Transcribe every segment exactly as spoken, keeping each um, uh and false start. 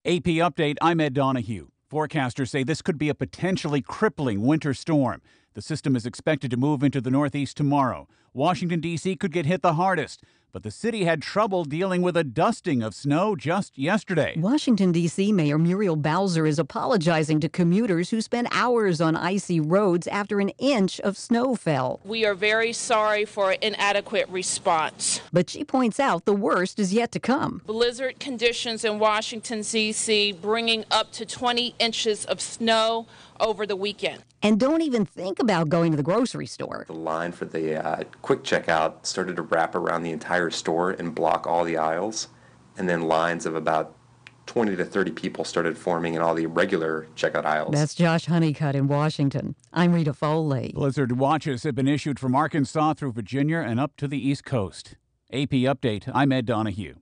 A P Update, I'm Ed Donahue. Forecasters say this could be a potentially crippling winter storm. The system is expected to move into the northeast tomorrow. Washington, D C could get hit the hardest, but the city had trouble dealing with a dusting of snow just yesterday. Washington, D C Mayor Muriel Bowser is apologizing to commuters who spent hours on icy roads after an inch of snow fell. We are very sorry for inadequate response. But she points out the worst is yet to come. Blizzard conditions in Washington, D C, bringing up to twenty inches of snow over the weekend. And don't even think about going to the grocery store. The line for the uh, quick checkout started to wrap around the entire store and block all the aisles. And then lines of about twenty to thirty people started forming in all the regular checkout aisles. That's Josh Honeycutt in Washington. I'm Rita Foley. Blizzard watches have been issued from Arkansas through Virginia and up to the East Coast. A P Update, I'm Ed Donahue.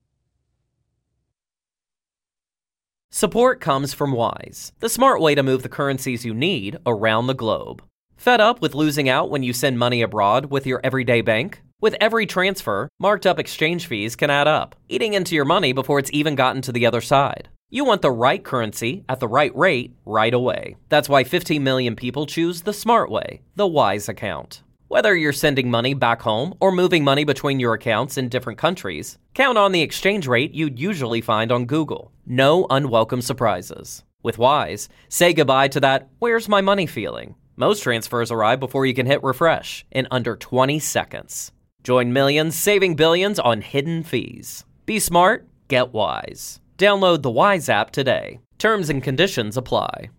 Support comes from Wise, the smart way to move the currencies you need around the globe. Fed up with losing out when you send money abroad with your everyday bank? With every transfer, marked up exchange fees can add up, eating into your money before it's even gotten to the other side. You want the right currency at the right rate right away. That's why fifteen million people choose the smart way, the Wise account. Whether you're sending money back home or moving money between your accounts in different countries, count on the exchange rate you'd usually find on Google. No unwelcome surprises. With Wise, say goodbye to that "where's my money" feeling. Most transfers arrive before you can hit refresh in under twenty seconds. Join millions saving billions on hidden fees. Be smart, get Wise. Download the Wise app today. Terms and conditions apply.